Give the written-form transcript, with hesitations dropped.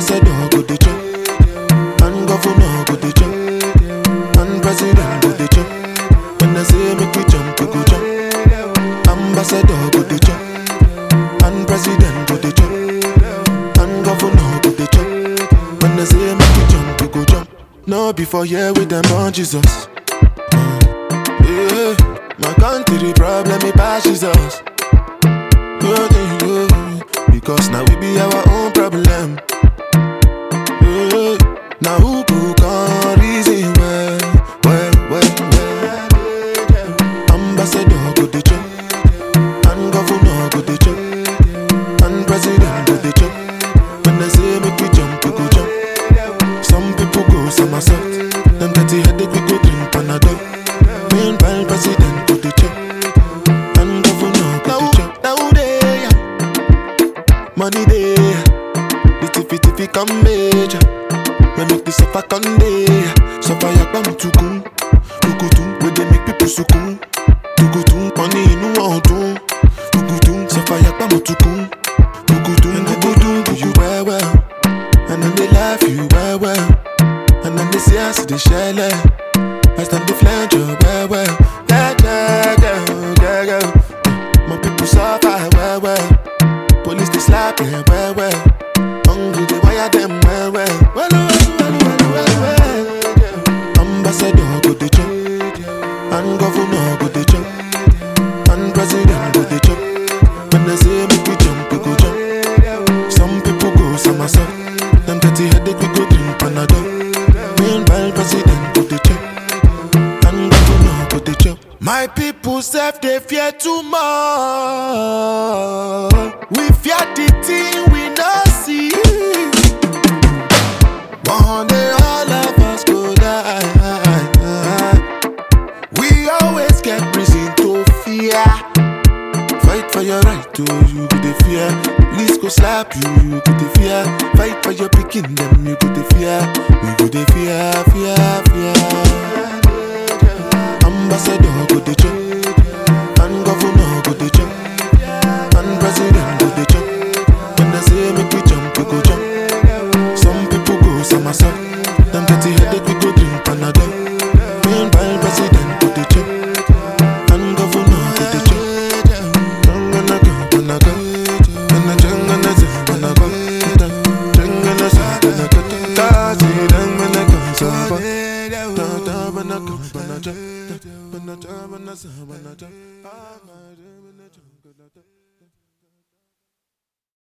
Ambassador go the chop, and governor go the chop, and president go the chop. When I say make we jump, we go jump. Ambassador go the chop, and president go the chop, and governor go the chop. When I say make we jump, we go jump. No before here with them on Jesus. Yeah, my country problem it passes us. Because now we be our own problem. Now who can reason well. Ambassador go the chop, and governor go the chop, and president go the chop. When I say make we jump, we go jump. Some people go somersault, them dirty headache we go drink Panadol. Meanwhile president go the chop, and governor go the chop. Now they money they, the tiffy come major. We make the suffer come day, suffer yakbam tukun, tukutum. Where they make people sukun, tukutum. Money inu odun, tukutum. Suffer yakbam tukun, tukutum. Tukutum do you well, and then they laugh you well, and then they say I see the shell. I stand the flange you well. Yeah. My people suffer well. Police they slap them well. Hungry they wire them well. Ambassador go the chop, and governor go the chop, and president go the chop. When I say make we jump, we go jump. Some people go somersault, them dirty headache we go drink Panadol. Meanwhile president go the chop, and governor go the chop. My people self they fear too much. We fear the thing we not see. One day all of us go die. We always get reason to fear. Fight for your right to you go the fear. Police go slap you, you go the fear. Fight for your picking them, you go the fear. We go the fear. Ambassador go the chop, and governor go the chop, and president go the chop. When I say make we jump, we go jump. Some people go somersault, them dirty headache we go drink Panadol. Meanwhile president go the chop, and governor go the chop. When I